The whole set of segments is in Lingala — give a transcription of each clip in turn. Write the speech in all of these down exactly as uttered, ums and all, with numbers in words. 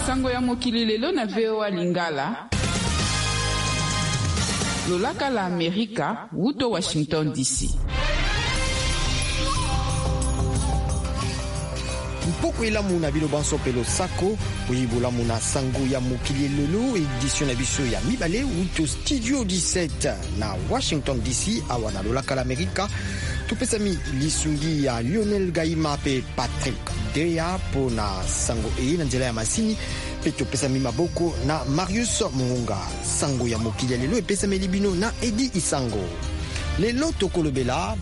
Sango ya mokili lelo na V O A Lingala. Lolaka la Amerika, wuto Washington D C. Mpoko elamu na bilobanso pelo sako, oyibola muna sango ya mokili lelo, édition na biso ya mibale, wuto Studio dix-sept na Washington D C, awa na Lolaka la Amerika. Tupesami lisungi ya Lionel Gaima pe Patrick Deya po na sango e na nzela ya masini, pe tupesami maboko na Marius Munga. Sango ya mokili lelo epesami libino na Edi Isango. Lelo tokolobela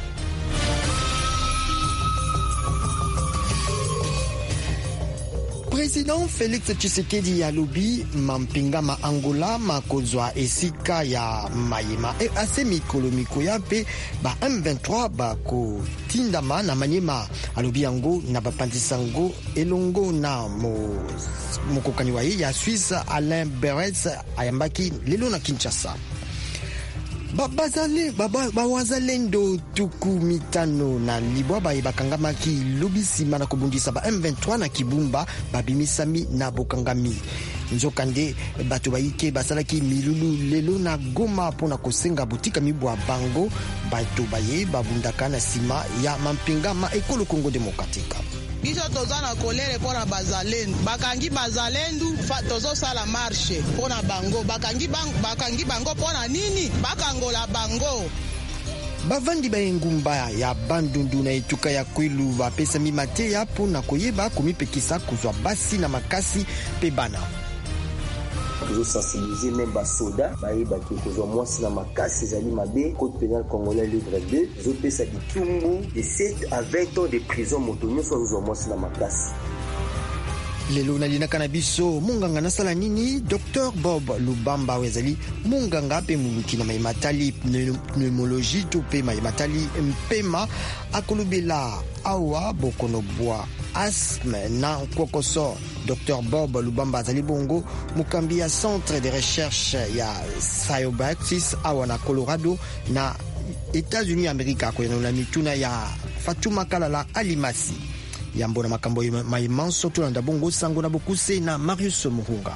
Président Félix Tshisekedi alobi mampinga ma Angola makozwa esika ya mayema e ase mikolo mikoya pe ba M vingt-trois bako tindama na manyema. Alobi yango na bapandisango elongo na mo mokokani wa ye ya Suisse Alain Berets ayambaki lelo na Kinshasa. Babazale baba bawazalendo tuku mitano na libwa ba bakangamaki lobisima na kobundisa ba M vingt-trois na Kibumba babimisami na bokangami. Nzokande bato baike basalaki milulu lelo na Goma pona kosenga butika mibwa bango bato baye babundaka na sima ya mampinga ma ekolo Congo Démocratique. Biso toza na kolere pona bazalendu bakangi bazalendu tozo sala marche pona bango bakangi bango bakangi bango pona nini bakangola bango. Bavandi baengumba ya bandundu na etuka ya Kwilu bapesa mimate ya pona koyeba komipekisa kuzwa basi na makasi pe bana. Toujours sensibiliser même bas soda baïba qui kozwa mwasi na makasi zali mabe code pénal congolais livre deux zopesa bitumbu de sept à vingt ans de prison motonyo so kozwa mwasi na makasi. Lelo na lina kanabiso munganga nasala nini Docteur Bob Lubamba wezali munganga pe muluki na maimatali pneumologie to pe maimatali mpema akolubela awa bokonobwa asthme na kokoso. Docteur Bob Lubamba azali bongo mukambi ya centre de recherche ya Cyobaxis awa na Colorado na États-Unis Amerika kwa na mituna ya Fatuma Kalala Alimasi. Yambo na makambo maimanso tulanda bongo sango na bokuse na Marius Muhunga.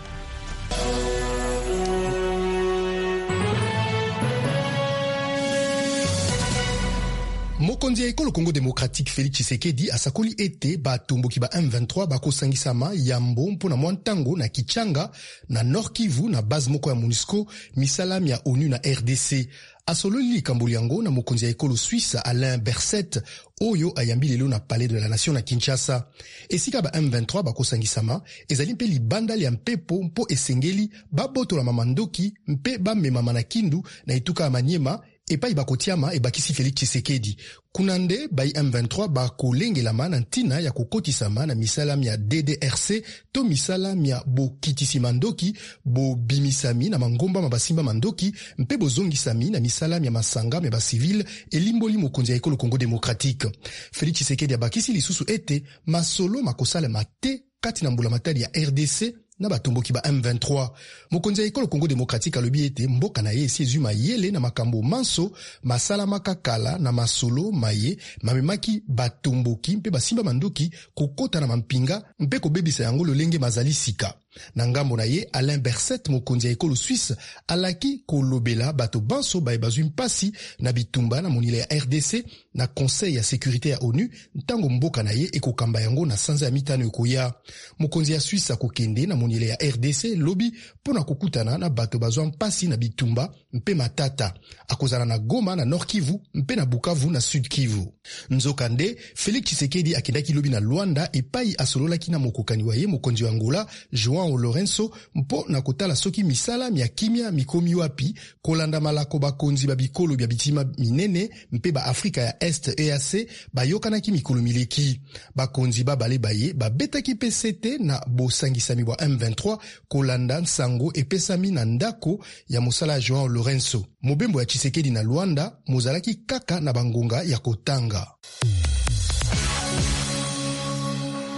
Mokonzi ya ekolo Congo Démocratique Félix Tshisekedi asakoli ete batomboki ba M vingt-trois bakosangisama yambo mpona mwantango na Kichanga na Nord Kivu na base moko ya MONUSCO misalami ya ONU na R D C. Asololi likambo yango na mokonzi ya ekolo Suisse Alain Berset oyo ayambi lelo na Palais de la Nation na Kinshasa. Esika ba M vingt-trois bakosangisama ezali mpe libanda ya mpepo mpo esengeli babotola mamandoki mpe bamemama na Kindu na etuka ya Maniema epai bakotiama ebakisi Félix Tshisekedi. Kunande bai M vingt-trois bakolengelama na ntina ya kokotisama na misalami ya D D R C to misalami ya bokitisi mandoki bo bimisami na mangomba mabasimba mandoki mpe bozongisami na misalami ya masanga me basivile elimboli mokonzi ya ekolo Congo Démocratique. Félix Tshisekedi abakisi lisusu ete masolo makosala mate kati na mbula matali ya R D C na batomboki ba M vingt-trois. Mokonzi ya ekolo Congo Démocratique alobi ete mboka na ye esi ezwi mayele na makambo manso masala makakala na masolo maye mamemaki batomboki mpe basimba mandoki kokota na mampinga mpe kobebisa yango lolenge mazali sika. Na ngambo na ye Alain Berset mokonzi ya ekolo Suisse alaki kolobela bato banso bae bazwi mpasi na bitumba na monile ya R D C na Conseil ya Sécurité ya ONU ntango mboka na ye ekokamba yango na sanza ya mitano ekoya. Mokonzi ya Suisse akokende na monile ya R D C lobi pona kokutana na bato bazwa mpasi na bitumba mpe matata. Akozala na Goma na Nord Kivu mpe na Bukavu na Sud Kivu. Nzokande Félix Tshisekedi akendaki lobi na Luanda epai asololaki na mokokani wa ye mokonzi wa Angola João Lourenço mpo na kotala soki misala ya kimia mikomi wapi kolanda malako bakonzi babikolo bya bitima minene mpe ba Afrika ya Est E A C bayokanaki mikolo mileki. Bakonzi babale baye babetaki P C T na bosangisami bwa M vingt-trois kolanda nsango epesami na ndako ya mosala João Lourenço. Mobembo ya Tshisekedi na Luanda mozalaki kaka na bangonga ya kotanga.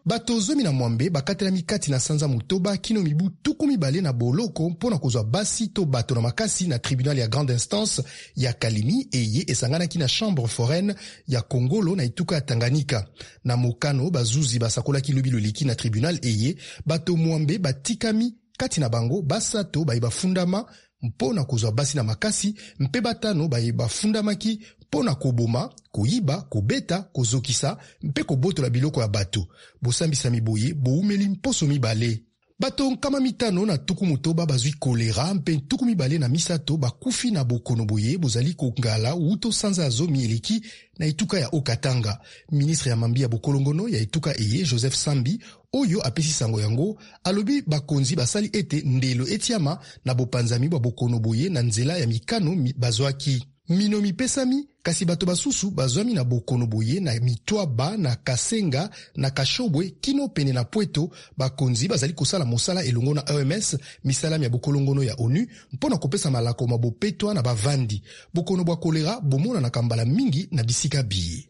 Bato zomi na mwambe bakatela mikati na sanza motoba kino mibu tuku mibale na boloko mpona kozwa basi to bato na makasi na tribunal ya grande instance ya Kalimi eye esanganaki na chambre foraine ya Kongolo na etuka ya Tanganyika. Na mokano bazuzi basakolaki lobi loliki na tribunal eye bato mwambe batikami kati na bango basato baye bafundama mpona kozwa basi na makasi mpe batano baye bafundamaki mpona koboma, koyiba, kobeta, kozokisa mpe kobotola biloko ya bato. Bosambisa miboye boumeli mposo mibale. Bato nkama mitano na tuku motoba bazwi kolera mpe tuku mibale na misato bakufi na bokono boye bozali kongala uto sanza zomi eleki na etuka ya Okatanga. Ministre ya mambi ya bokolongono ya etuka eye Joseph Sambi oyo apesi sango yango alobi bakonzi basali ete ndelo etiama na bopanzami bwa bokono boye na nzela ya mikano mi bazwaki. Mino mipesami kasi bato basusu bazwami na bokono boye na mitwaba na Kasenga na Kashobwe kino pene na Pweto bakonzi bazali kosala mosala elongo na O M S misalami ya bokolongono ya ONU mpona kopesa malako mabopetwa na bavandi. Bokono bwa kolera bomona na kambala mingi na bisika biye.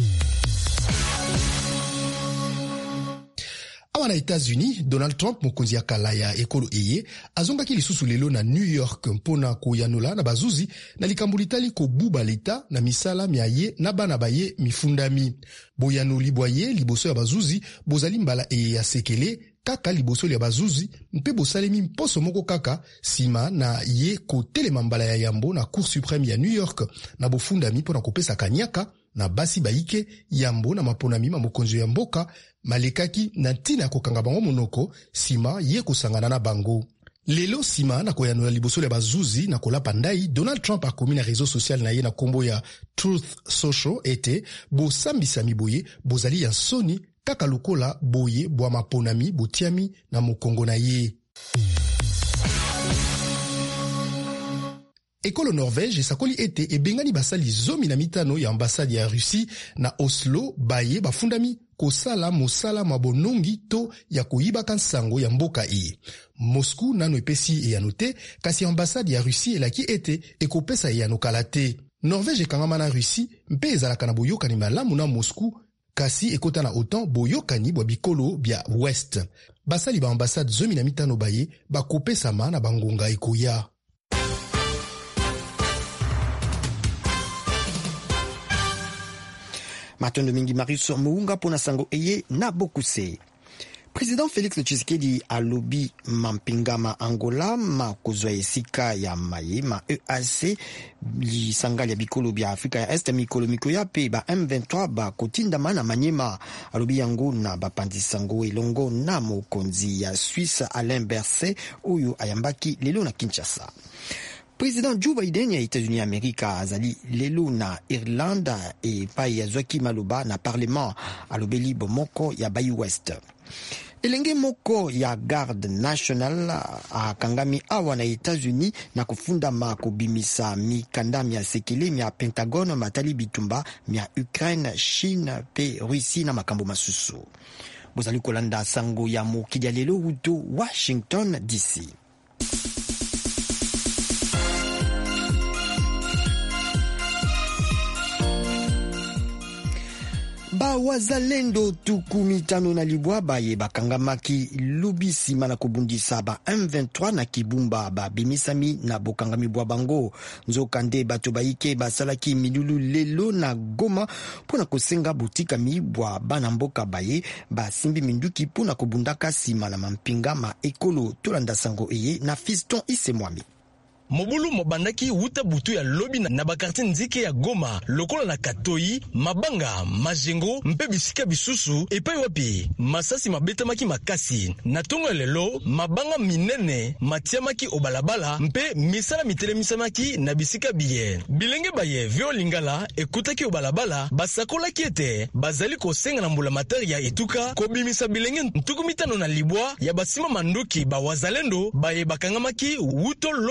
Awa na États-Unis, Donald Trump mokonzi ya kala ya ekolo eye azongaki lisusu lelo na New York mpona koyanola na bazuzi na likambo litali kobuba leta na misala mia ye na bana baye mifundami. Boyanoli bwaye liboso ya bazuzi bozali mbala eye ya sekele kaka liboso ya bazuzi mpe bosalemi mposo moko kaka sima na ye kotelema mbala ya yambo na Cour suprême ya New York na bofundami mpona kopesa kanyaka na basi baike yambo na maponami ma mokonzi ya mboka malekaki na ntina kokanga bango monoko sima ye kosangana na bango. Lelo sima na koyanola liboso ya bazuzi na kolapa ndai, Donald Trump akomi na réseau social na ye na kombo ya Truth Social ete bosambisa miboye bozali ya soni kaka lokola boye bwa maponami botiami na mokongo na ye. Ekolo Norvège esakoli ete ebengani basali zomi na mitano ya ambassade ya Russie na Oslo baye bafundami kosala mosala mabonongi to ya koyibaka nsango ya mboka iye. Moscou nano epesi eyano te, kasi ambassade ya Russie elaki ete ekopesa eyano kala te. Norvège ekangama na Russie mpe ezalaka na boyokani malamu na Moscou, kasi ekota na OTAN boyokani bwa bikolo bya West. Basali ba ambassade zomi na mitano baye bakopesama na bangonga ekoya. Matondo mingi Marius Mounga pona sango eye na bokuse. Président Félix Tshisekedi alobi mampingama Angola ma kozwa esika ya maye ma E A C li sangali ya bikolo bya Afrika ya Este mikolo mikoya pe ba M vingt-trois ba kotinda mana manyema alobi yango na bapandisango elongo na mokonzi ya Suisse Alain Berset oyo ayambaki lelo na Kinshasa. Président Joe Biden ya États-Unis Amerika azali lelo na Irlanda e pai ya Zwaki Maloba na parlement alobeli bomoko ya Bayi West. Elenge moko ya Garde National akangami awa na États-Unis na kufunda ma kubimisa mikanda mia sekele mia Pentagon matali bitumba mia Ukraine, Chine pe Russie na makambo masusu. Bozali kolanda sango ya mokili ya lelo uto Washington D C. Ba wazalendo tuku mitano na libwa baye bakangamaki lubisi mana kubundisa ba M vingt-trois na Kibumba ba bimisami na bokangami bwa bango nzokande bato baike basalaki milulu lelo na Goma pona kosenga butika mibwa bana mboka baye basimbi minduki pona kubundaka sima na mampinga ma ekolo tolanda sango eye na Fiston Isemwami. Mobulu mobandaki wuta butu ya lobi na bakarti nzike ya Goma, lokola na Katoi, Mabanga, Majengo, mpe bisika bisusu, epai wapi, masasi mabetamaki makasi. Na tongo lelo, mabanga minene, matiamaki obalabala, mpe misala mitelemisamaki na bisika biye. Bilenge baye, vio lingala, ekutaki obalabala, basakola kiete, bazali kosenga na mbula matari ya etuka, kobimisa bilenge ntukumitano na libwa, ya basima manduki ba wazalendo, baye bakangamaki wuto lobi loleki.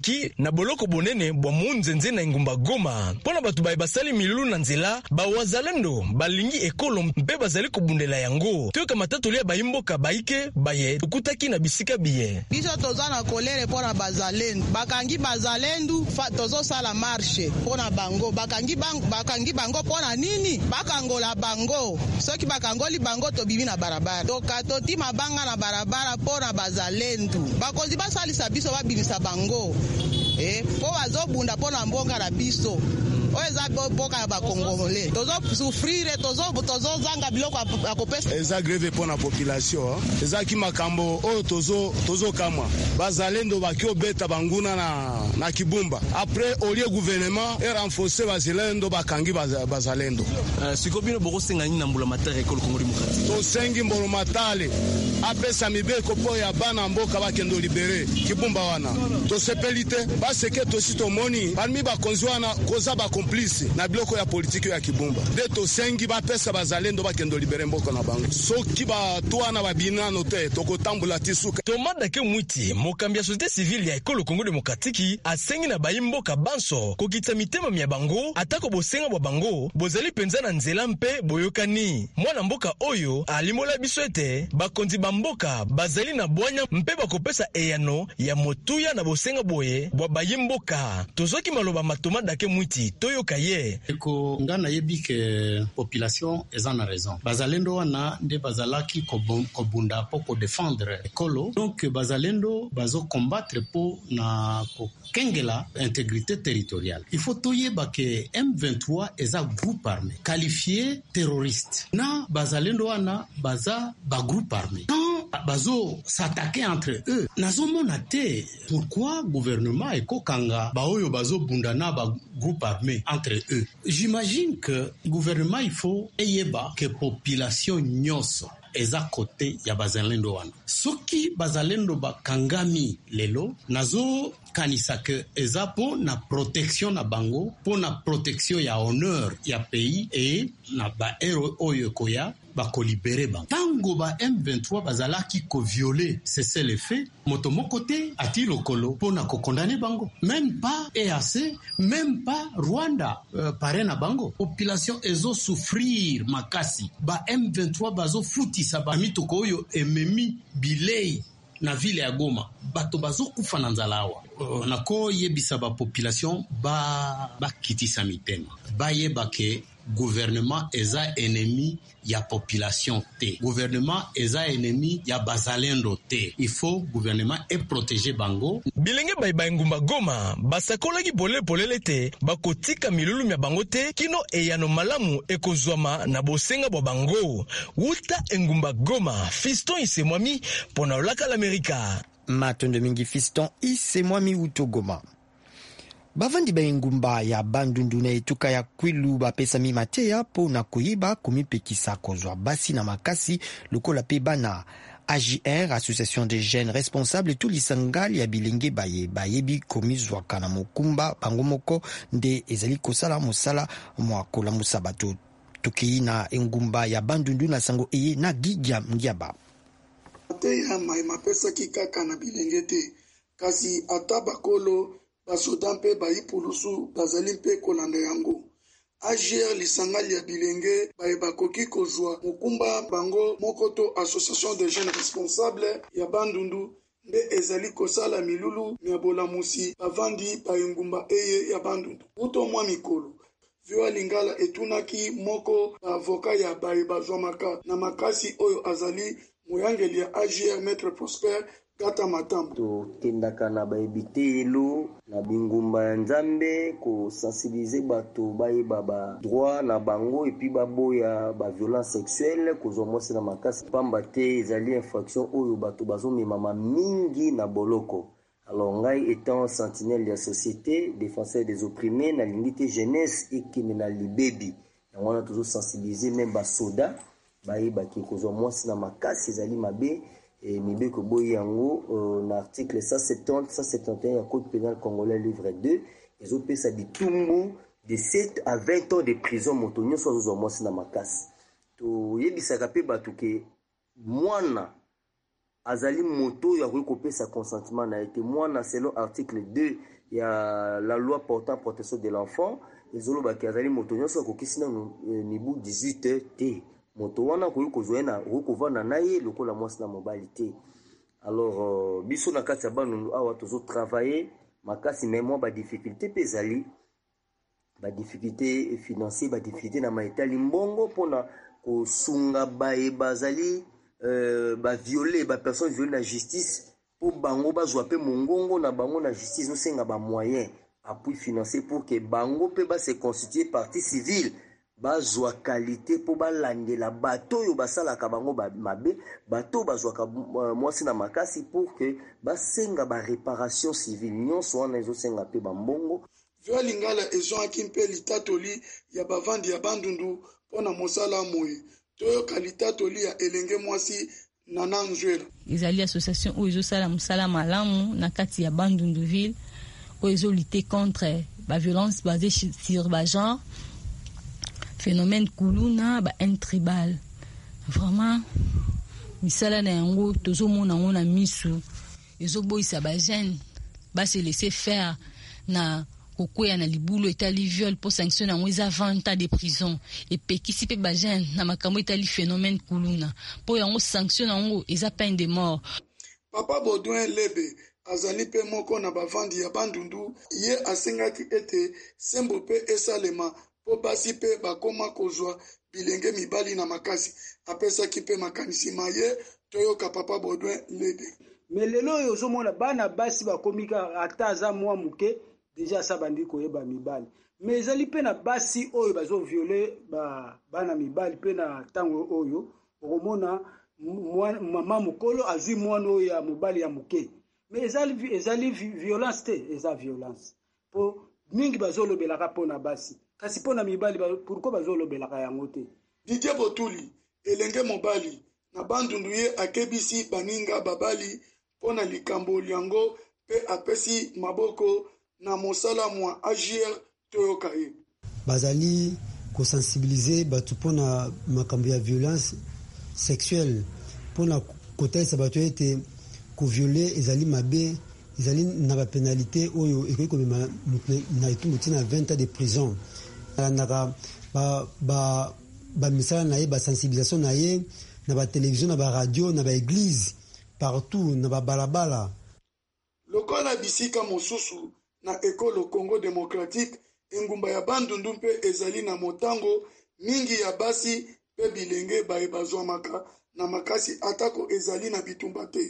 eleki na boloko bonene bwa munzenze na engumba Goma. Pona batu baye basali milulu na nzela ba wazalendo balingi ekolo mpe bazali kobundela yango. Toyoka matatu lia bayimboka baike baye tukutaki na bisika biye. Biso toza na kolere pona bazalendo. Bakangi bazalendo tozo sala marche pona bango. Bakangi bango bakangi bango pona nini? Bakangola bango. Soki bakangoli bango to bibi na barabara. Toka toti mabanga na barabara pona bazalendo. Bakonzi basalisa biso babinisa bango. Eh, po bazobunda pona mbonga na biso. Oeza boka ya bakongole. Tozo souffrir, tozo tozo zanga biloko akopesa. Eza greve pona population. Eza ki makambo o tozo tozo kama. Bazalendo bakio beta banguna na na Kibumba. Après au lieu gouvernement et renforcer bazalendo bakangi bazalendo. Uh, Sikobino boko senga nini na mbula matare ekolo Kongo Demokratiki. To sengi mbolo matale. Apesa mibeko po ya bana mboka bakendo libere Kibumba wana. To sepelite baseke to sitomoni parmi bakonzwana koza ba complice na biloko ya politiki ya Kibumba. De to sengi bapesa bazalendo bakendo libere mboka na bango. Soki ba toana babina note toko tambula tisuka. Tomada ke mwiti mokambi ya société civile ya ekolo Kongo Demokratiki asengi na bayimboka banso kokita mitema mya bango atako bosenga bwa bango bozali penza na nzela mpe boyokani. Mwana mboka oyo alimola biso ete bakonzi bamboka bazali na bwanya mpe bakopesa eyano ya motuya na bosenga boye bwa bayimboka. Tozoki maloba matoma dake mwiti toyoka ye. Eko ngana yebi ke population ezana raison. Bazalendo wana nde bazalaki kobunda po ko défendre ekolo. Donc bazalendo bazo combattre po na ko kengela intégrité territoriale. Il faut toyeba ke M vingt-trois eza groupe armé qualifié terroriste. Na bazalendo wana baza ba groupe armé. Bazo s'attaquer entre eux. Nazomona te pourquoi gouvernement eko kanga baoyo bazo bundana ba groupe armé entre eux. J'imagine que gouvernement il faut eyeba que population nyoso eza côté ya bazalendo wana. Soki bazalendo bakangami lelo nazo kanisa ke eza po na protection na bango, po na protection ya honneur ya pays et na ba hero oyo koya bako libere ba. Tango ba M vingt-trois bazalaki ko violer cesser les faits, motomoko te ati lokolo po na ko condamner bango. Même pas E A C, même pas Rwanda euh, pare na bango. Population ezo souffrir makasi. Ba M vingt-trois bazo futisa ba mitoko oyo ememi bilei na ville ya Goma. Bato bazo kufa na nzalawa. Uh, nako yebisa ba population ba ba kitisa mitema. Ba yeba ke gouvernement eza ennemi ya population te. Gouvernement eza ennemi ya bazalendo te. Il faut gouvernement et protéger bango. Bilenge bai bai ngumba Goma basakolaki pole polele te bakotika milulu mya bango te kino eyano malamu ekozwama na bosenga bwa bango. Wuta engumba Goma Fiston Isemwami pona olaka l'Amerika. Matondo mingi Fiston Isemwami uto Goma. Bavandi ba engumba ya Bandundu na etuka ya Kwilu bapesa mi mateya po na koyiba komipekisa kozwa basi na makasi lokola pe bana. A J R, Association des jeunes responsables tout lisangali ya bilenge baye bayebi komizwa kana mokumba bangomoko nde ezali kosala mosala mwakola musabato tuki na engumba ya Bandundu na sango eye na Gigya Ngiaba. Mateya mai mapesa kikaka na bilenge te kasi atabakolo basoda mpe bayipulusu bazali mpe kolanda yango. A J R lisangali ya bilenge baye bakoki kozwa mokumba bango mokoto Association des jeunes responsables ya Bandundu nde ezali kosala milulu miabola musi bavandi bayengumba eye ya Bandundu. Uto mwa mikolo Vioa Lingala etunaki moko avoka ya baye bazwamaka na makasi oyo azali moyangeli ya A J R Maître Prosper Gata Matambo. To tendaka na baebite elo na bingumba ya Nzambe ko sensibiliser bato bayeba ba droit na bango epi baboya ba violence sexuelle kozwa mwasi na makasi pamba te ezali infraction oyo bato bazomema mingi na boloko. Alors ngai étant sentinelle de la société, défenseur des opprimés na limite jeunesse ekene na libebi. On a toujours sensibiliser même ba soda bayeba ki kozwa mwasi na makasi ezali mabe. Et Mibeko Boyango, euh, l'article cent soixante-dix cent soixante et un du Code pénal congolais, livre deux, ils ont payé ça de Tumbu de sept à vingt ans de prison. Motonio soit aux hommes na makas. To yebisa pe batuke mwana azali moto ya ko sa consentement na été mwana selon article deux il y a la loi portant protection de l'enfant ezolo ba kiazali moto nyoso kokisi na mibu dix-huit heures te moto wana ko kozwa na ko vana naye lokola mwasi na mobali te. Alors euh, biso na kati ya banu awa tozo travailler makasi même ba difficulté pezali ba difficulté financière ba difficulté na maitali mbongo pona ko sunga bae bazali euh, ba violer ba personne violer la justice pour bango bazwa pe mongongo na bango na justice no senga ba moyen appui financier pour que bango pe ba se constituer partie civile bazwa qualité pour ba landela bato yo basala ka bango ba mabe bato bazwa ka mwasi na makasi pour que ba senga ba réparation civile nyonso wana ezo senga pe ba mbongo vyo lingala ezo akimpe litatoli ya bavandi ya bandundu pona mosala moye toyo kalitatoli ya elenge mwasi nana nzwela ezali association o ezo sala musala malamu na kati ya Bandunduville o ezo lutter contre ba violence basée sur ba genre phénomène kuluna ba intribal vraiment misala na yango tozo mona ngona misu ezo boisa ba jeune ba se laisser faire na kokwea na libulo etali viol pour sanction na ngweza vingt ans de prison et pekisi pe ba jeune na makambo etali phénomène kuluna pour yango sanction na ngo eza peine de mort. Papa Baudouin Lebe azali pe moko na bavandi ya Bandundu ye asengaki ete sembo pe esalema po basi pe bakoma kozwa bilenge mibali na makasi apesaki pe makanisi maye toyoka Papa Baudouin Lebe. Mais lelo yo zomona bana basi bakomika ata za mwa muke déjà ça bandi koyeba mibali mais ezali pe na basi oyo bazo violer ba bana mibali pe na tango oyo okomona mama mukolo azwi mwana oyo ya mobali ya muke mais ezali ezali violence te eza violence po mingi bazolobelaka pona basi kasi pona mibali pourquoi bazolobelaka yango te. Didier Botuli elenge mobali na Bandundu ye akebisi baninga babali pona likambo liango pe apesi maboko na mosala mwa agir toyoka ye bazali ko sensibiliser batu pona makambo ya violence sexuelle pona kotelesa batu ete ko violer ezali mabe ezali na ba pénalité oyo ekoki komema na etumbu tina vingt ans de prison naka ba ba ba misala na ye ba sensibilisation na ye na ba télévision na ba radio na ba église partout na ba balabala lokola bisika mosusu na ekolo Congo démocratique engumba ya Bandundu mpe ezali na motango mingi ya basi pe bilenge bae bazwamaka na makasi atako ezali na bitumba te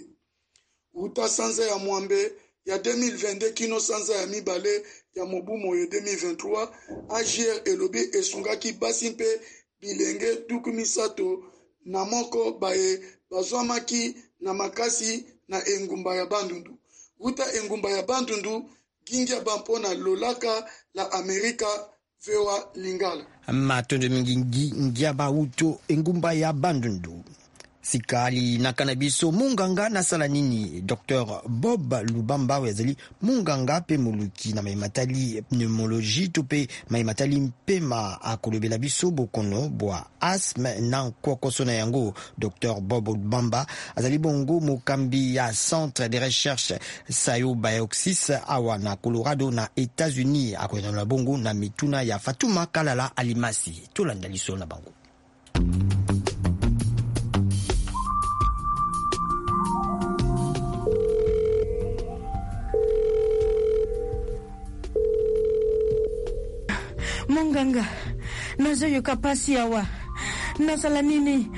uta sanza ya mwambe ya deux mille vingt-deux kino sanza ya mibale ya mobumo ya deux mille vingt-trois agir elobi esungaki basi mpe bilenge tuku misato na moko bae bazwamaki na makasi na engumba ya Bandundu uta engumba ya Bandundu Gingia Bampona Lolaka la Amerika Vewa Lingala. Matondo mingi ngiaba uto engumba ya Bandundu. Sikali na kanabiso munganga na salanini Docteur Bob Lubamba wezali munganga pe muluki na maimatali pneumologie tope maimatali mpema akolobela biso bokono bwa asthme na kokoso na yango. Docteur Bob Lubamba azali bongo mokambi ya centre de recherche Sayo Bioxis awa na Colorado na États-Unis akwena na bongo na mituna ya Fatuma Kalala Alimasi tolanda liso na bango. Munganga, nazo yoka pasi awa. Nasala nini?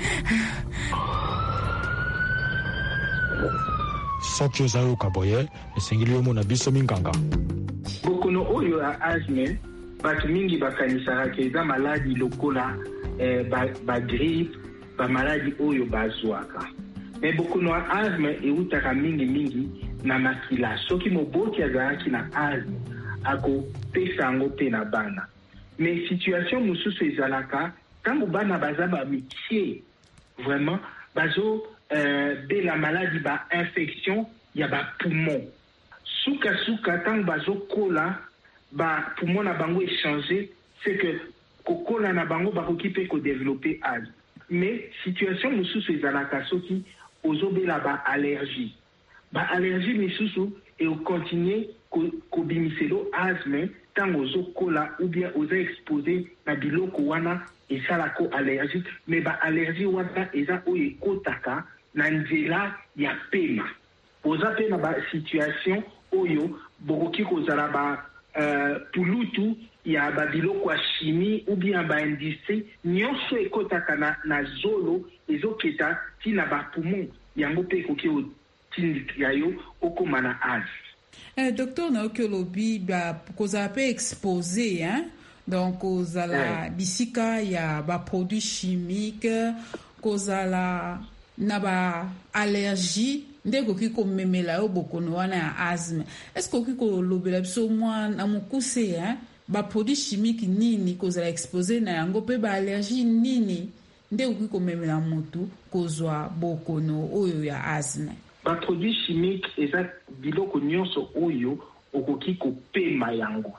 Soki ozayo kaboye, esengeli yo mona biso minganga. Bokono oyo ya asthme, batu mingi bakanisaka ke eza maladi lokola eh, ba, ba grippe, ba maladi oyo bazwaka. Mais bokono ya asthme eutaka mingi mingi na makila. Soki moboti azalaki na asthme, ako pesa yango pe na bana. Mais situation mosusu ezalaka tango bana baza ba mitie vraiment bazo euh, de la maladie ba infection ya ba poumon suka suka tango bazo kola ba poumon na bango échanger c'est que kokola na bango ba kokipe ko développer asthme. Mais situation mosusu ezalaka soki ozobela ba allergie ba allergie misusu et au continuer kobimiselo asthme tango ozokola ou bien oza exposé na biloko wana esalako allergie, mais ba allergie wana eza oyo ekotaka na nzela ya pema. Oza pe na ba situation oyo bokoki kozala ba uh, pulutu ya ba biloko ya chimie ou bien ba industrie nyonso ekotaka na, na zolo ezoketa tina ba poumon yango pe ekoki otindika yo okoma na asthme. Eh, docteur na oki olobi ba kozala pe exposé hein, donc kozala eh. bisika ya ba produits chimiques, kozala na ba allergie nde koki komemela yo bokono wana ya asthme. Est-ce koki kolobela biso mwa na mokuse hein, ba produits chimiques nini kozala exposé na yango pe ba allergie nini nde koki komemela motu kozwa bokono oyo ya asthme? Ba produits chimiques eza biloko nyonso oyo okoki kopema yango.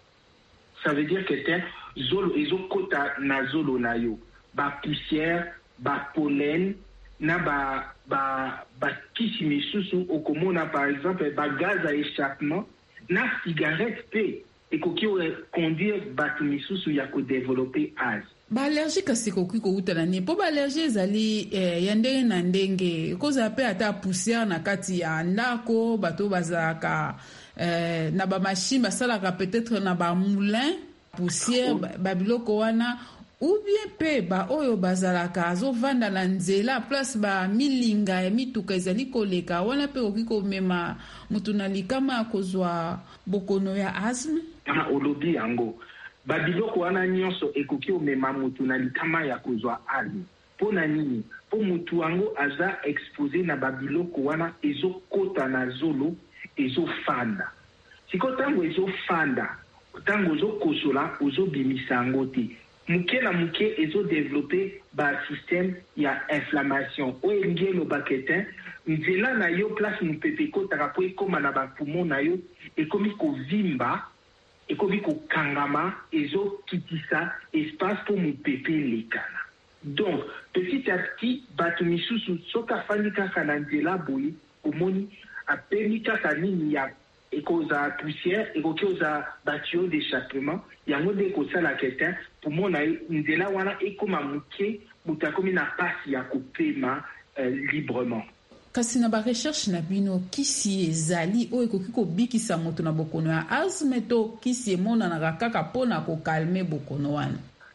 Ça veut dire que c'est zolo ezokota na zolo na yo. Ba poussière, ba pollen, na ba ba ba kisi misusu okomona par exemple ba gaz à échappement, na cigarette pe ekoki conduire bato misusu ya ko développer asthme. Ba allergie kasi koki ko utana ni po ba allergie ezali eh, ya ndenge na ndenge koza pe ata poussière na kati ya ndako bato bazaka eh, na ba machine basalaka peut-être na ba moulin poussière oh. ba biloko wana ou bien pe ba oyo bazalaka azovanda na nzela place ba milinga ya mituka ezali koleka wana pe koki komema mutu na likama kozwa bokono ya asthme. Kama olobi yango ba biloko wana nyonso ekoki omema mutu na likama ya kozwa asthme. Pona nini? Po mutu yango aza exposé na ba biloko wana ezokota na zolo ezofanda. Siko tango ezofanda tango ozokosola ozobimisa yango te. Muke na muke ezo développer ba système ya inflammation oyo elingi elobaka ete nzela na yo place mopepe ekotaka po ekoma na bapoumon na yo ekomi kovimba ekomi kokangama ezokitisa espace po mopepe elekana. Donc petit à petit bato misusu soki afandi kaka na nzela boye omoni apemi kaka nini ya ekoza poussière ekoki oza batio d'échappement yango nde ekosala kete pour mona nzela wana ekoma moke moto akomi na pasi ya kopema euh, librement. Kasi na ba recherche na bino kisi ezali oyo ekoki kobikisa moto na bokono ya asthme to kisi emonanaka kaka mpona kokalme bokono wana?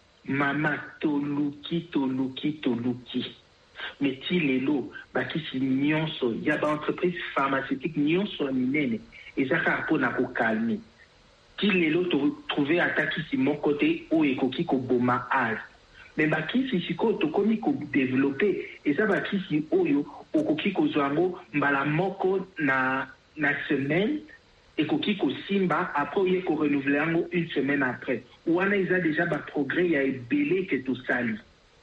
Mama toluki toluki toluki meti lelo bakisi nyonso ya ba entreprise pharmaceutique nyonso minene ezaka mpona kokalme. Ti lelo trouver atakisi moko te oyo ekoki koboma asthme. Mais bakisi siko tokomi kodévelopper eza bakisi oyo okoki kozwa yango mbala moko na na semaine ekoki kosimba après oye ko renouveler yango une semaine après. Wana eza déjà ba progrès ya ebele ke tosali.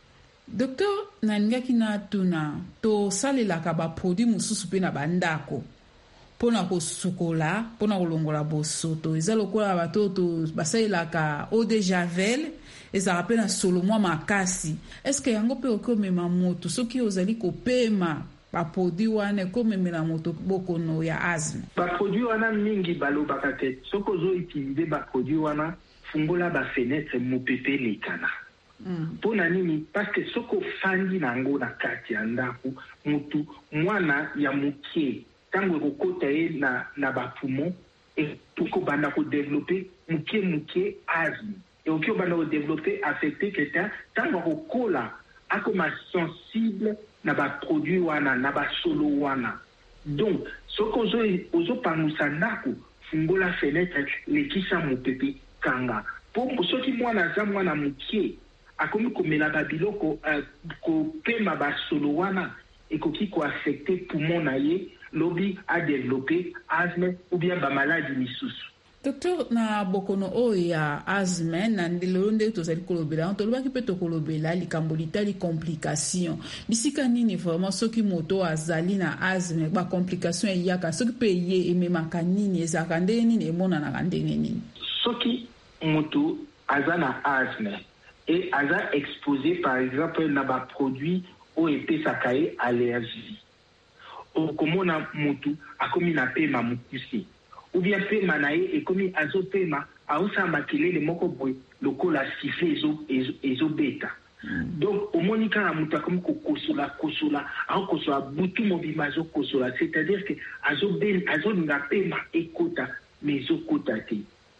Docteur naningaki na tuna to salelaka ba produit mususu pe na bandako pona kosukola pona kolongola bosoto eza lokola batoto basalelaka eau de javel ezaka pe na solo mwa makasi. Est-ce que yango pe okomema moto soki ozali kopema ba produit wana ekomemela moto bokono ya asthme? Ba produit wana mingi balobaka te soki ozoutilize ba produit wana fungola ba fenêtre mopepe lekana. Mm. Pona nini? Parce que soko fandi nango na kati ya ndako mutu mwana ya mukie tango ekokota ye na, na bapoumon eko banda kodévelopper mukie mukie asthme ekoki obanda kodévelopper affecté quelqu'un tango akokola akoma sensible na baproduit wana na basolo wana. Donc soki ozopangusa ndako fungola fenêtre lekisa mopepe kanga po soki mwana aza mwana mukie akomi komela babiloko uh, kopema basolo wana ekoki koaffecte poumon na ye lobi a développé asthme ou bien ba maladie misusu. Docteur na bokono oyo ya asthme na ndelo nde tozali kolobela tolobaki pe tokolobela likambo litali complication bisika nini vraiment soki moto azali na asthme ba complication eyaka soki pe ye ememaka nini ezaka ndenge nini emonanaka ndenge nini? Soki moto aza na asthme et aza exposé par exemple na ba produit o epesaka ye allergie okomona mutu akomi na pema mukuse ou bien pema na ye ekomi azopema aosala makelele moko boye lokola siffle ezobeta. Donc omoni kaka moto akomi kokosola kosola aokosola butu mobima azokosola, c'est-à-dire que azolinga pema ekota mais ezokota te.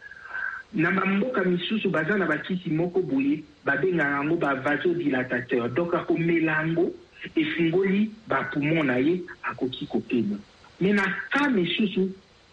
Na bamboka misusu baza na bakisi moko boye babengaka yango bavasodilatateur, donc akomela yango efungoli bapoumon na ye akoki kopema. Mais na ka misusu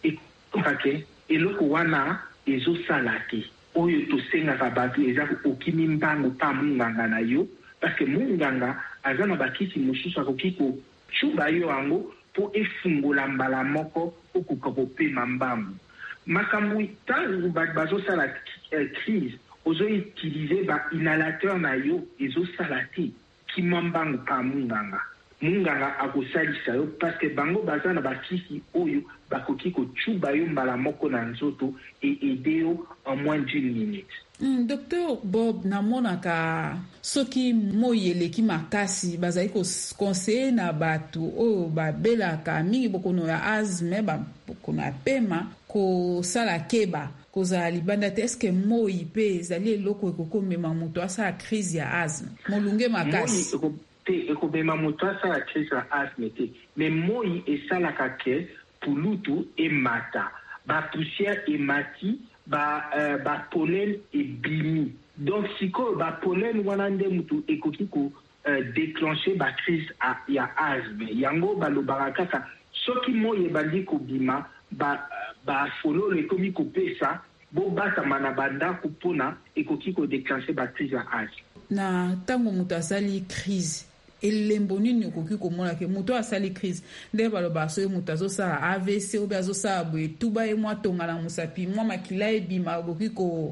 ekokake eloko wana ezosala te oyo tosengaka bato eza okimi mbango pa munganga na yo, parce que munganga aza na bakisi mosusu akoki kocuba yo yango mpo efungola mbala moko okoka kopema mbango. Makambo ntango bato bazosala crise ozoutilize bainhalateur na yo ezosala te kima mbango pa munganga. Munganga akosalisa yo parce que bango baza na bakisi oyo bakoki kocuba yo mbala moko na nzoto et aider yo en moins d'une minute. Mm, Docteur Bob, namonaka soki moi eleki makasi bazali conseiller na bato oyo babelaka mingi bokono ya asthme ba bokono ya pema ko sala keba kozala libanda te. Eske moi pe ezali eloko ekokomema moto asala crise ya asthme molunge makasi? Moi ekobema moto asala crise ya asthme te, mais moi esalaka ke pulutu emata bapoussière emati ba uh, ba pollen ebimi. Donc siko ba pollen wana nde mutu ekoki ko uh, déclencher ba crise a, ya asthme. Yango balobaka kaka soki moye bandi ko bima ba ba fololo ekomi ko pesa bo bata mana banda kupona ekoki ko déclencher ba crise ya asthme. Na tango mutu asali crise elembo nini okoki komona ke moto asali crise nde baloba so moto azosala A V C obe azosala boye tuba ye mwa tongala musapi mwa makila ebima okoki ko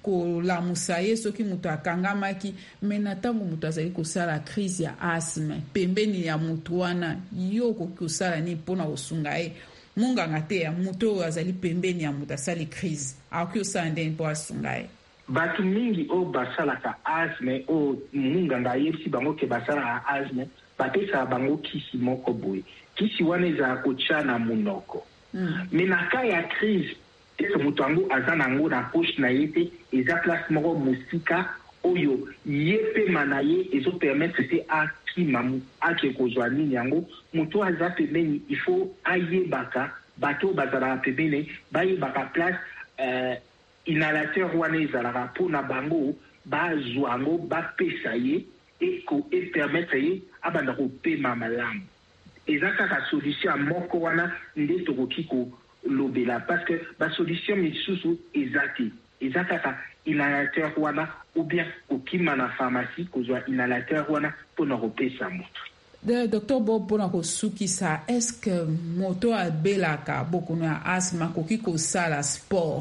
kolamusa ye soki moto akangamaki. Me na ntango moto azali kosala crise ya asthme pembeni ya moto wana yo okoki kosala nini mpona kosunga ye? Munganga te ya moto oyo azali pembeni ya moto asali crise akoki kosala ndeni mpo asunga ye? Batu mingi o basalaka asthme o munganga yesi bango ke basala asthme bapesa bango kisi moko boye. Kisi wana eza kotia na munoko. Mm. Mais na ka ya crise ese mutu ango aza nango na poche na ye te eza place moko musika oyo ye pema na ye ezo permettre te akima ake kozwa nini yango mutu aza pembeni il faut ayebaka bato bazala pembeni bayebaka place euh, inhalateur wana ezalaka mpona bango bazwa yango bapesa ye epermettre ye abanda kopema malamu. Eza kaka solution moko wana nde tokoki kolobela parce que basolution misusu eza te. Eza kaka inhalateur wana ou bien kokima na pharmacie kozwa inhalateur wana mpona kopesa moto. De Docteur Bob mpona kosukisa, eske moto abelaka bokono ya asthme koki kosala sport?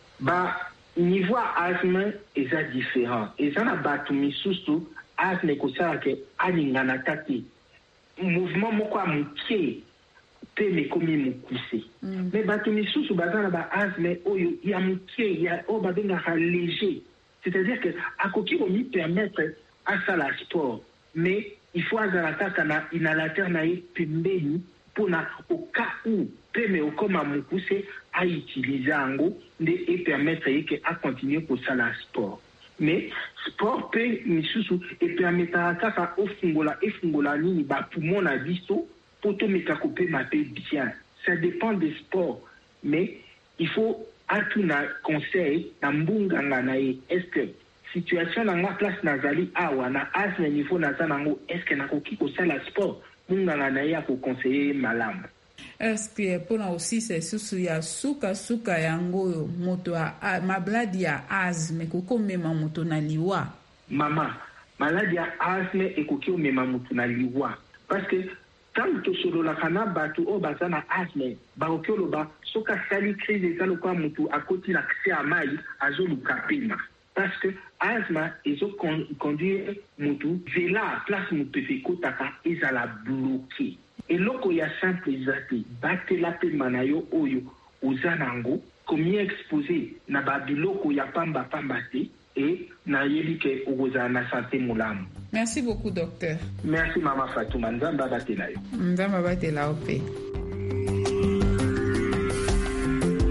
Ba niveau asthme eza différent. Eza na bato misusu asthme kosala ke alingana te. Mouvement moko amuke pe mekomi mukuse. Mm. Mais bato misusu baza na ba asthme oyo ya muke ya o babengaka léger. C'est-à-dire que akoki komi permettre asala sport, mais il faut azala kaka na inhalateur na ye pembeni pona au cas où peme okoma mukuse a utiliser yango nde e permettre yeke a continuer kosala sport. Mais sport pe misusu e permettra kaka ofungola efungola nini ba poumon na biso poto meka kopema pe bien. Ça dépend des sports, mais il faut atuna conseil na mbunganga na ye. Est-ce que situation na nga place nazali awa na asthme niveau naza nango, est-ce que nakoki kosala sport? Mbunganga na ye akoconseiller malamu. Est-ce que pona aussi c'est susu ya suka suka yango moto a mabladi ya asthme koko mema moto na liwa? Mama, maladi ya asthme ekoki mema moto na liwa parce que tant que solo la kana batu o bazana asthme ba okolo ba soka sali crise ezalo kwa moto akoti na accès à mai azolu kapima parce que asthme ezo conduire moto vela place moto fekotaka ezala bloqué. Eloko ya simple ezate batela pe manayo oyo uzanango komi exposé na babiloko ya pamba pamba te et na yelike ogoza na santé mulamu. Merci beaucoup docteur. Merci mama Fatouma, nzamba batela yo. Nzamba batela ope.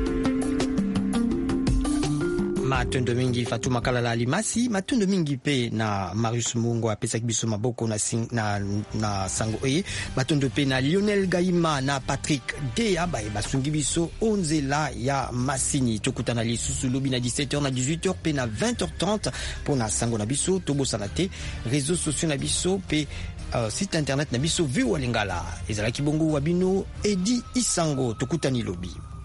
matondo mingi Fatuma Kalala Alimasi, matondo mingi pe na Marius Mungo apesa kibiso maboko na, sing, na, na sango e, matondo pe na Lionel Gaima na Patrick Dea ba e basungi biso onzela ya Masini. Tokutana lisusu lobi na dix-sept heures na dix-huit heures pe na vingt heures trente pour na sango na biso tobo sanate réseaux sociaux na biso pe uh, site internet na biso V O A Lingala ezalaki bongo wabino Edi Isango tokutani lobi.